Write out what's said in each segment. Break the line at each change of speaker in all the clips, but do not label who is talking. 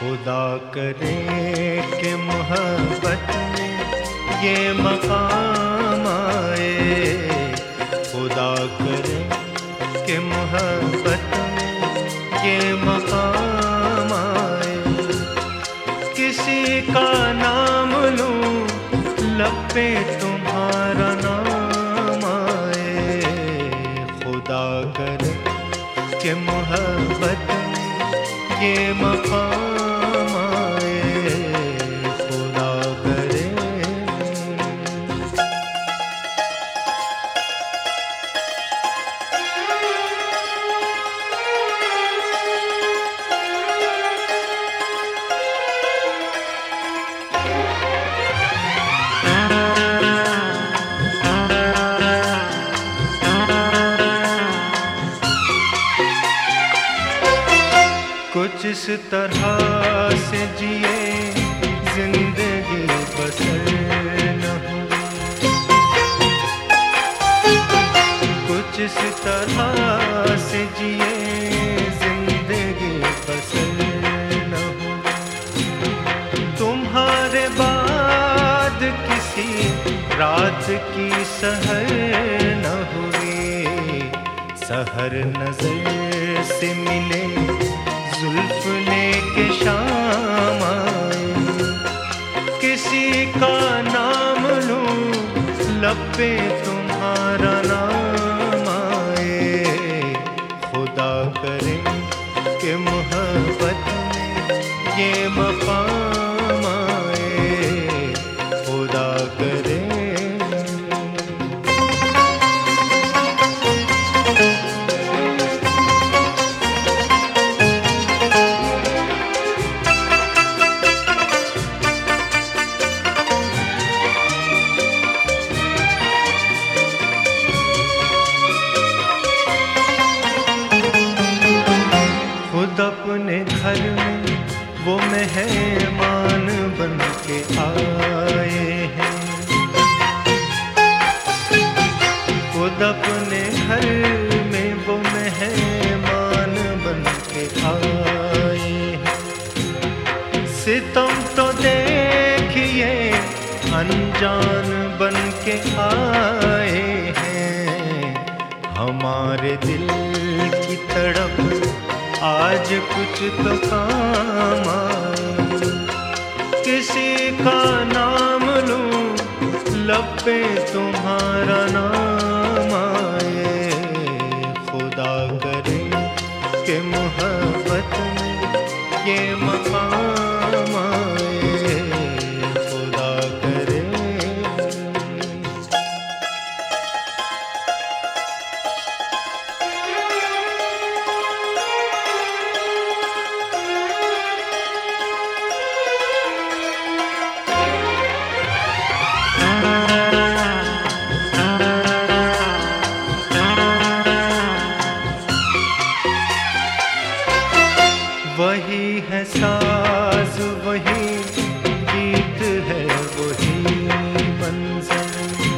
खुदा करे कि मोहब्बत में ये मकाम आए। खुदा करे कि मोहब्बत में ये मकाम आए। किसी का नाम लूं लब पे तुम्हारा नाम आए। खुदा करे कि मोहब्बत में ये मकाम आए। खुदा करे। कुछ इस तरह से जिए जिंदगी बसर न हुई। कुछ इस तरह से जिए जिंदगी बसर न हुई। तुम्हारे बाद किसी रात की सहर न हुई। सहर नजर से मिले जुल्फ लेके शाम आए। किसी का नाम लूं लब पे तुम्हारा नाम आए। खुदा करे कि मोहब्बत में ये मकाम आए। खुदा करे। खुद अपने घर में वो मेहमान बन के आए हैं। खुद अपने घर में वो मेहमान बन के आए हैं। सितम तो देखिए अनजान बन के आए हैं। हमारे दिल की तड़प आज कुछ तो काम आए। किसी का नाम लूं लब पे तुम्हारा नाम आए। खुदा करे कि मोहब्बत में ये मकाम आए। खुदा करे। वही है साज वही गीत है वही मंज़र।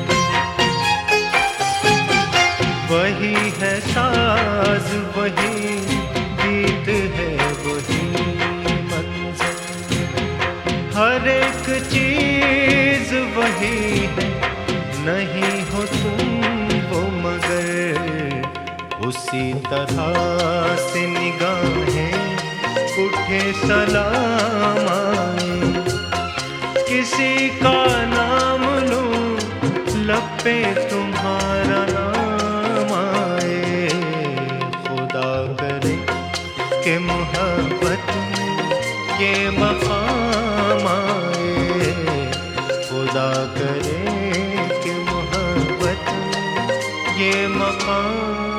वही है साज वही गीत है वही मंज़र। हर एक चीज वही है नहीं हो तुम वो मगर। उसी तरह से निगाहें उठे सलाम आए। किसी का नाम लूं लब पे तुम्हारा नाम आए। खुदा करे कि मोहब्बत में ये मकाम आए। खुदा करे कि मोहब्बत में ये मकाम